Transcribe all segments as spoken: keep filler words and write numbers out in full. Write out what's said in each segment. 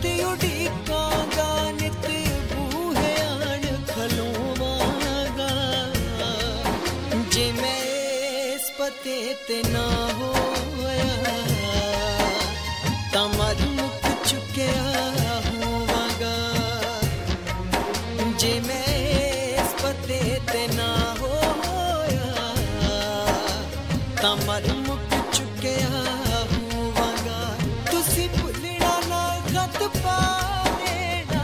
नित उड़ीकांगा नित बूहे आन खलोवांगा जे मैं इस पते ते ना होया तां मर मुक चुकिया होवांगा जे मैं इस पते ते ना होया तां मर मुक चुकिया होवांगा तुसी भुलना ना खत पा देना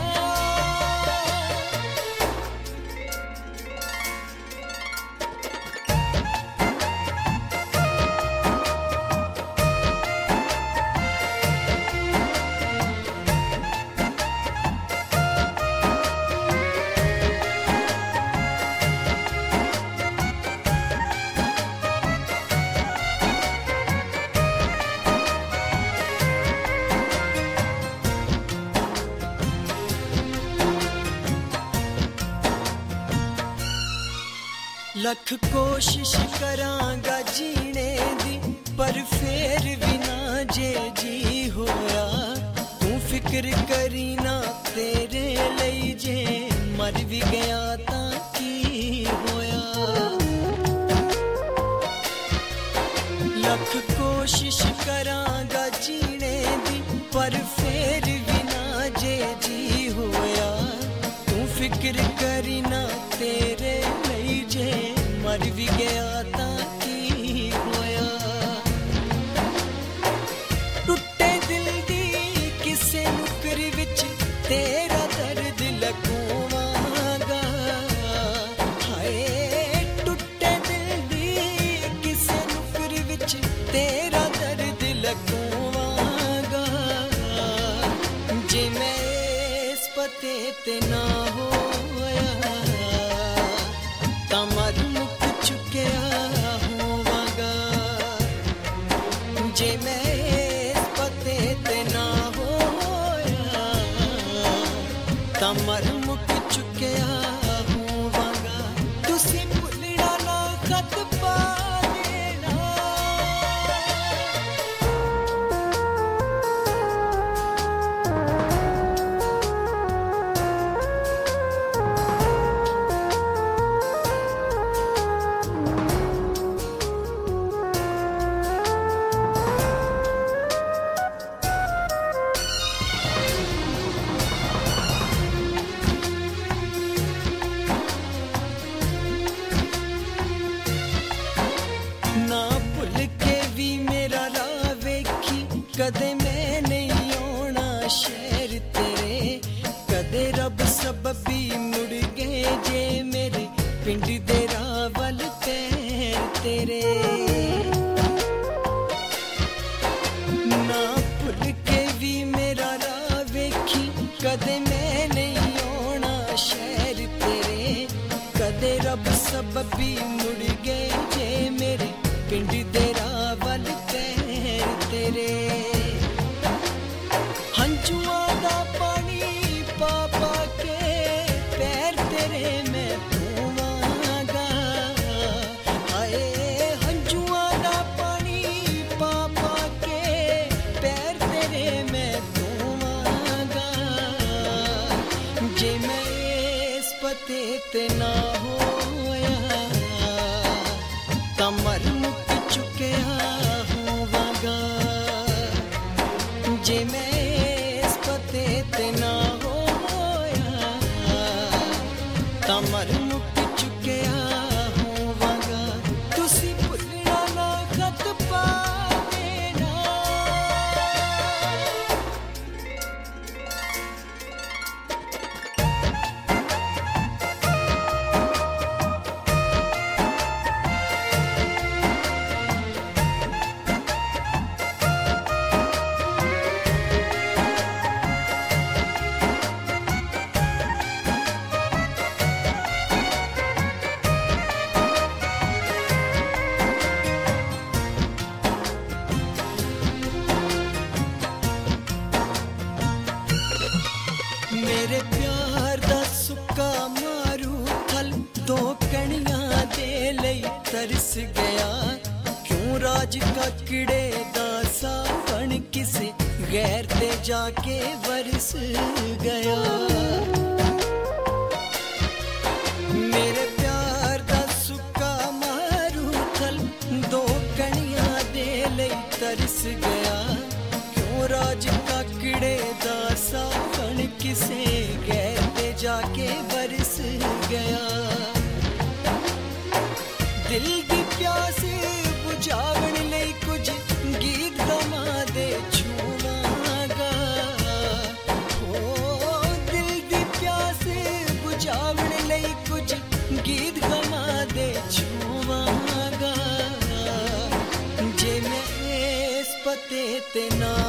लख कोशिश करांगा जीने दी पर फिर भी ना जे जी होया तू फिक्र करी ना तेरे लई जे मर भी गया तां की होया लख कोशिश करांगा जीने दी पर फिर भी ना जे जी होया तू फिक्र करी ना तेरे लई जे मर भी गया तां की होया टुटे दिल दी किसे नुकर विच तेरा दर्द लगवांगा हाय टुटे दिल दी किसे नुकर विच तेरा दर्द लगवांगा जे मैं इस पते ते ना होया तां मर मुक चुकिया होवांगा जे मैं इस पते ते ना होया तां मर मुक चुकिया होवांगा तुसी भुलना ना खत पा देना ना भुल के भी मेरा राह वेखी कदे मैं नहीं आना शहर तेरे कदे रब सबबी मुड़ गए जे मेरे पिंड दे राह वल पैर तेरे ना भुल के भी मेरा राह वेखी कदे मैं नहीं आना शहर तेरे कदे रब सबबी मुड़ गए जे मेरे पिंड दे राह वल पैर तेरे हंजुआं दा पानी पा पा के पैर तेरे मैं धोवांगा हाय हंजुआं दा पानी पा पा के पैर तेरे मैं धोवांगा जे मैं इस पते ते ना होया तां मर मुक चुकिया होवांगा जे मैं इस पते ते ना होया तां मर मुक चुकिया होवांगा तुसी भुलना ना खत पा देना मेरे प्यार दा सुक्का मारू थल दो कणियां दे लई तरस गया क्यों राज काकड़े दा सावण किसे गैर ते जाके बरस गया। मेरे प्यार दा सुक्का मारूथल दो कणियां दे लई तरस गया। क्यों राज काकड़े दा सावन किसे गैर ते जाके बरस गया। दिल दी प्यास बुझावन लई कुछ गीत गमा दे छूवांगा। ओ दिल दी प्यास बुझावन लई कुछ गीत गमा दे छूवांगा। जे मैं इस पते ते ना